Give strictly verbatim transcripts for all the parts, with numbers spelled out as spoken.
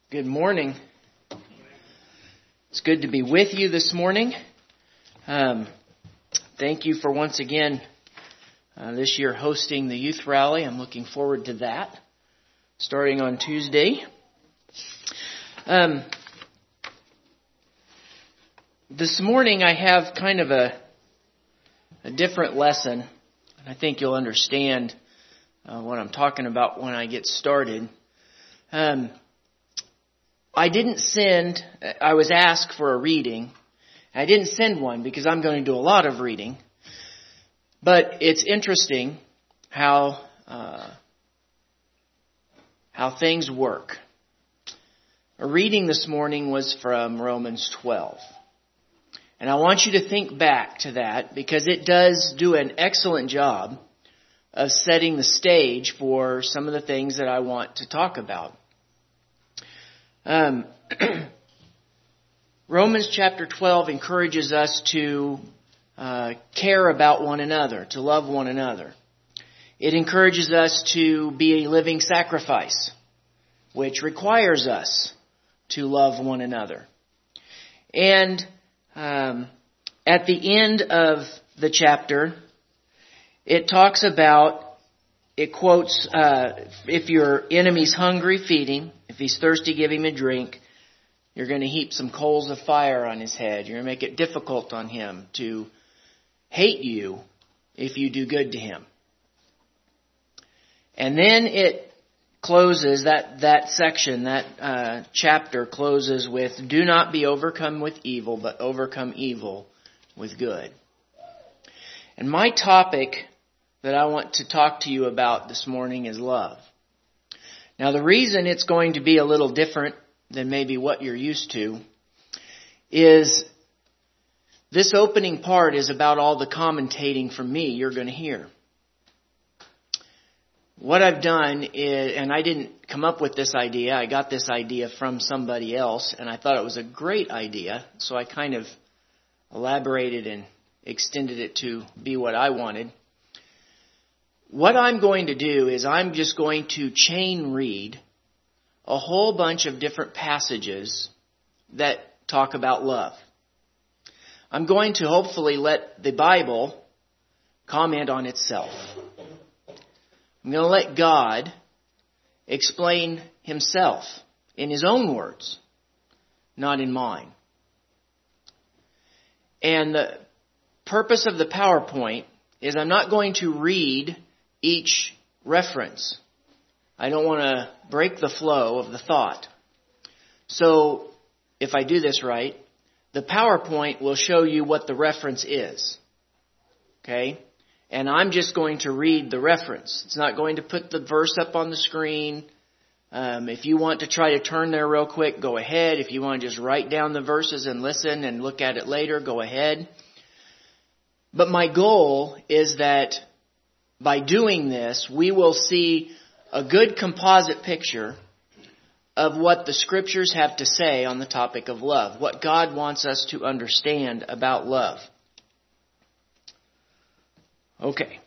Good morning. It's good to be with you this morning. Um, thank you for once again uh, this year hosting the youth rally. I'm looking forward to that, starting on Tuesday. Um, this morning I have kind of a, a different lesson. I think you'll understand uh, what I'm talking about when I get started. Um, I didn't send, I was asked for a reading. I didn't send one because I'm going to do a lot of reading. But it's interesting how, uh, how things work. A reading this morning was from Romans twelve. And I want you to think back to that because it does do an excellent job of setting the stage for some of the things that I want to talk about. Um, Romans chapter twelve encourages us to uh, care about one another, to love one another. It encourages us to be a living sacrifice, which requires us to love one another. And um, at the end of the chapter, it talks about, it quotes, uh, if your enemy's hungry, feed him. If he's thirsty, give him a drink. You're going to heap some coals of fire on his head. You're going to make it difficult on him to hate you if you do good to him. And then it closes, that, that section, that uh, chapter closes with, do not be overcome with evil, but overcome evil with good. And my topic that I want to talk to you about this morning is love. Now, the reason it's going to be a little different than maybe what you're used to is this opening part is about all the commentating from me you're going to hear. What I've done is, and I didn't come up with this idea, I got this idea from somebody else, and I thought it was a great idea, so I kind of elaborated and extended it to be what I wanted. What I'm going to do is I'm just going to chain read a whole bunch of different passages that talk about love. I'm going to hopefully let the Bible comment on itself. I'm going to let God explain himself in his own words, not in mine. And the purpose of the PowerPoint is I'm not going to read each reference. I don't want to break the flow of the thought. So if I do this right, the PowerPoint will show you what the reference is. Okay? And I'm just going to read the reference. It's not going to put the verse up on the screen. Um, if you want to try to turn there real quick, go ahead. If you want to just write down the verses and listen and look at it later, go ahead. But my goal is that by doing this, we will see a good composite picture of what the Scriptures have to say on the topic of love, what God wants us to understand about love. Okay.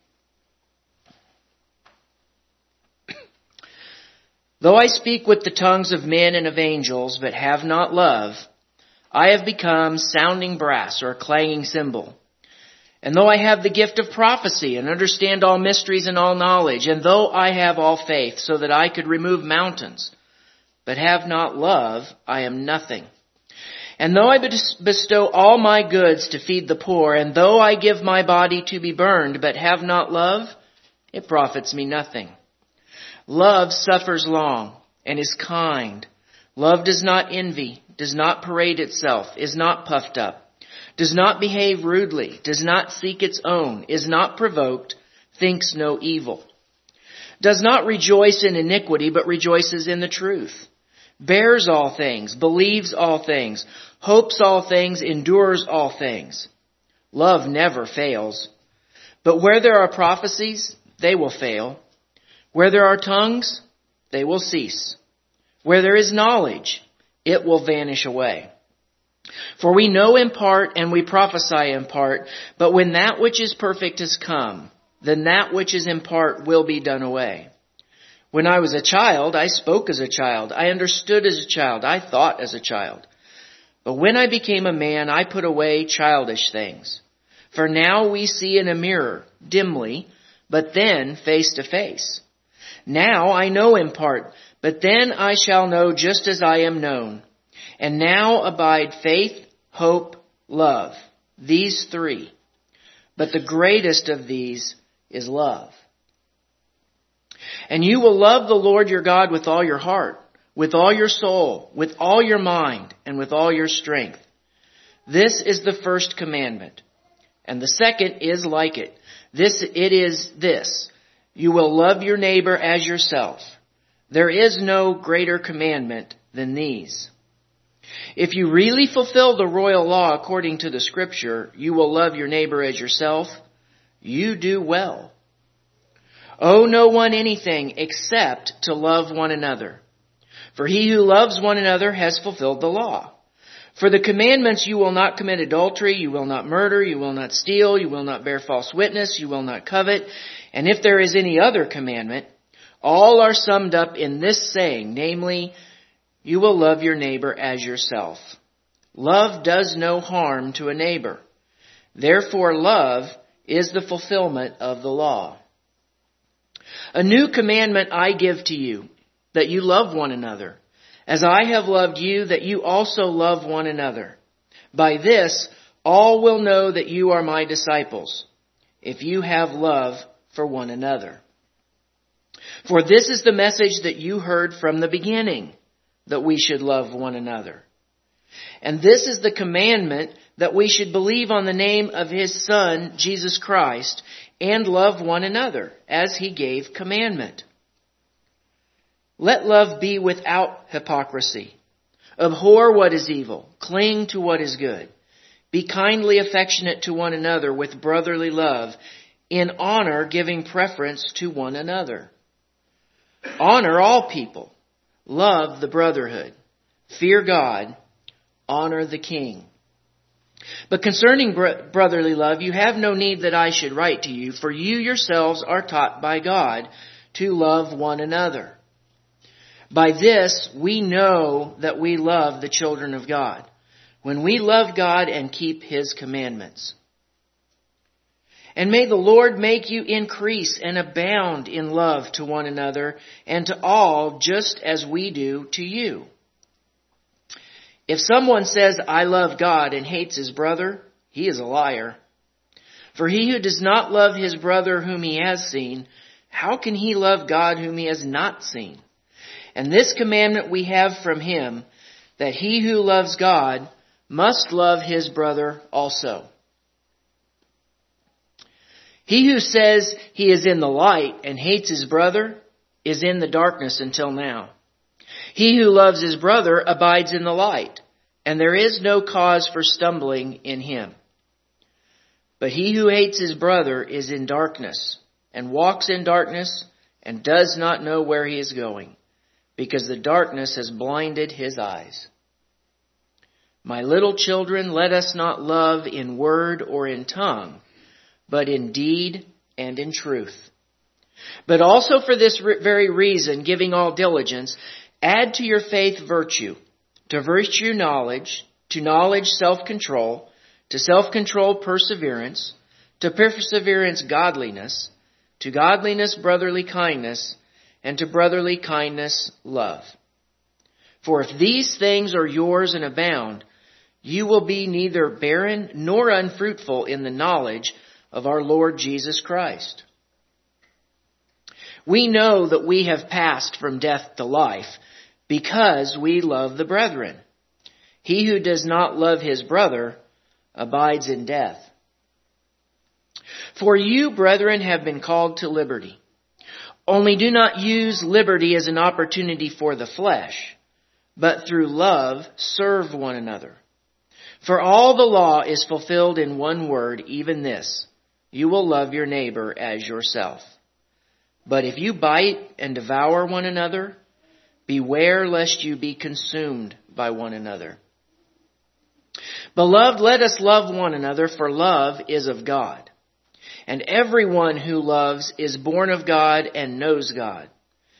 Though I speak with the tongues of men and of angels, but have not love, I have become sounding brass or a clanging cymbal. And though I have the gift of prophecy and understand all mysteries and all knowledge, and though I have all faith so that I could remove mountains, but have not love, I am nothing. And though I bestow all my goods to feed the poor, and though I give my body to be burned, but have not love, it profits me nothing. Love suffers long and is kind. Love does not envy, does not parade itself, is not puffed up, does not behave rudely, does not seek its own, is not provoked, thinks no evil, does not rejoice in iniquity, but rejoices in the truth, bears all things, believes all things, hopes all things, endures all things. Love never fails. But where there are prophecies, they will fail. Where there are tongues, they will cease. Where there is knowledge, it will vanish away. For we know in part and we prophesy in part, but when that which is perfect has come, then that which is in part will be done away. When I was a child, I spoke as a child. I understood as a child. I thought as a child. But when I became a man, I put away childish things. For now we see in a mirror, dimly, but then face to face. Now I know in part, but then I shall know just as I am known. And now abide faith, hope, love. These three. But the greatest of these is love. And you will love the Lord your God with all your heart, with all your soul, with all your mind, and with all your strength. This is the first commandment. And the second is like it. This, it is this. You will love your neighbor as yourself. There is no greater commandment than these. If you really fulfill the royal law according to the scripture, you will love your neighbor as yourself. You do well. Owe no one anything except to love one another. For he who loves one another has fulfilled the law. For the commandments, you will not commit adultery, you will not murder, you will not steal, you will not bear false witness, you will not covet. And if there is any other commandment, all are summed up in this saying, namely, you will love your neighbor as yourself. Love does no harm to a neighbor. Therefore, love is the fulfillment of the law. A new commandment I give to you, that you love one another, as I have loved you, that you also love one another. By this, all will know that you are my disciples, if you have love for one another. For this is the message that you heard from the beginning, that we should love one another. And this is the commandment, that we should believe on the name of his Son, Jesus Christ, and love one another, as he gave commandment. Let love be without hypocrisy. Abhor what is evil. Cling to what is good. Be kindly affectionate to one another with brotherly love, in honor giving preference to one another. Honor all people. Love the brotherhood. Fear God. Honor the king. But concerning br- brotherly love, you have no need that I should write to you, for you yourselves are taught by God to love one another. By this, we know that we love the children of God, when we love God and keep his commandments. And may the Lord make you increase and abound in love to one another and to all, just as we do to you. If someone says, I love God, and hates his brother, he is a liar. For he who does not love his brother whom he has seen, how can he love God whom he has not seen? And this commandment we have from him, that he who loves God must love his brother also. He who says he is in the light and hates his brother is in the darkness until now. He who loves his brother abides in the light, and there is no cause for stumbling in him. But he who hates his brother is in darkness, and walks in darkness, and does not know where he is going, because the darkness has blinded his eyes. My little children, let us not love in word or in tongue, but in deed and in truth. But also for this very reason, giving all diligence, add to your faith virtue, to virtue knowledge, to knowledge self-control, to self-control perseverance, to perseverance godliness, to godliness brotherly kindness, and to brotherly kindness love. For if these things are yours and abound, you will be neither barren nor unfruitful in the knowledge of our Lord Jesus Christ. We know that we have passed from death to life, because we love the brethren. He who does not love his brother abides in death. For you, brethren, have been called to liberty. Only do not use liberty as an opportunity for the flesh, but through love serve one another. For all the law is fulfilled in one word, even this: you will love your neighbor as yourself. But if you bite and devour one another, beware lest you be consumed by one another. Beloved, let us love one another, for love is of God. And everyone who loves is born of God and knows God.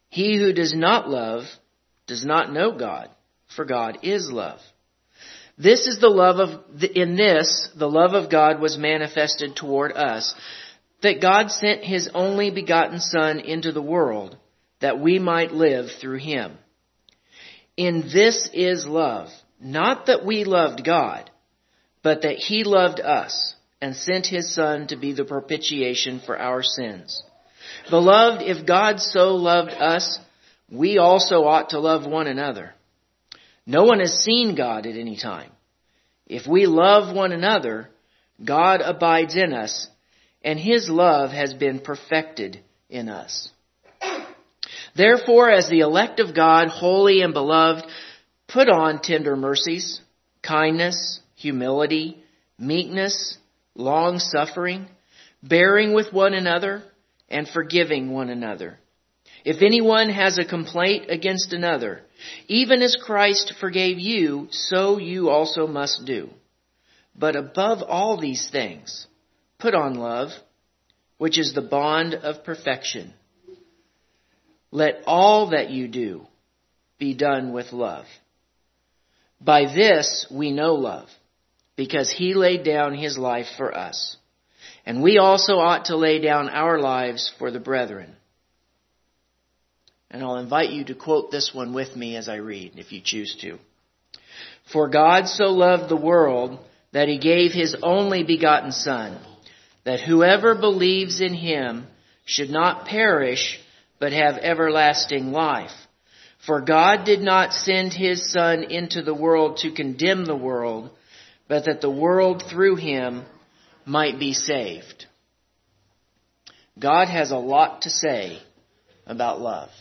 He who does not love does not know God, for God is love. This is the love of, in this, the love of God was manifested toward us, that God sent His only begotten Son into the world, that we might live through Him. In this is love, not that we loved God, but that He loved us, and sent His Son to be the propitiation for our sins. Beloved, if God so loved us, we also ought to love one another. No one has seen God at any time. If we love one another, God abides in us, and His love has been perfected in us. Therefore, as the elect of God, holy and beloved, put on tender mercies, kindness, humility, meekness, long-suffering, bearing with one another, and forgiving one another. If anyone has a complaint against another, even as Christ forgave you, so you also must do. But above all these things, put on love, which is the bond of perfection. Let all that you do be done with love. By this we know love, because He laid down His life for us. And we also ought to lay down our lives for the brethren. And I'll invite you to quote this one with me as I read, if you choose to. For God so loved the world that He gave His only begotten Son, that whoever believes in Him should not perish, but have everlasting life. For God did not send His Son into the world to condemn the world, but that the world through Him might be saved. God has a lot to say about love.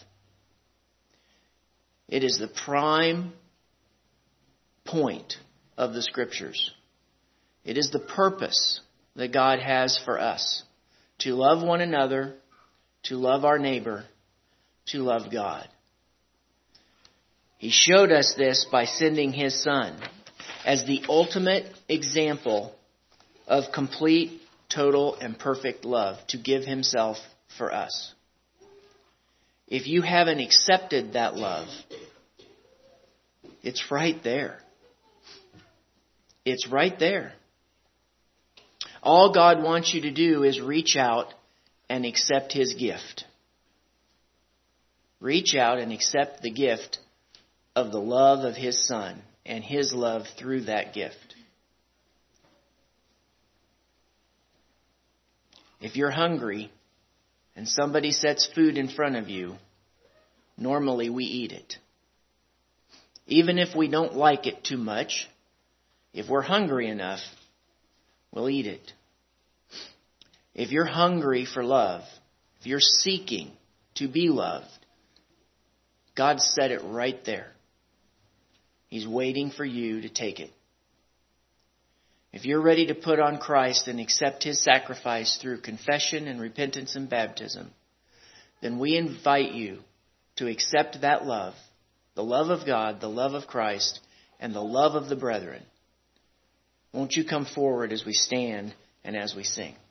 It is the prime point of the Scriptures. It is the purpose that God has for us, to love one another, to love our neighbor, to love God. He showed us this by sending His Son as the ultimate example of complete, total, and perfect love to give Himself for us. If you haven't accepted that love, it's right there. It's right there. All God wants you to do is reach out and accept His gift. Reach out and accept the gift of the love of His Son and His love through that gift. If you're hungry and somebody sets food in front of you, normally we eat it. Even if we don't like it too much, if we're hungry enough, we'll eat it. If you're hungry for love, if you're seeking to be loved, God said it right there. He's waiting for you to take it. If you're ready to put on Christ and accept His sacrifice through confession and repentance and baptism, then we invite you to accept that love, the love of God, the love of Christ, and the love of the brethren. Won't you come forward as we stand and as we sing?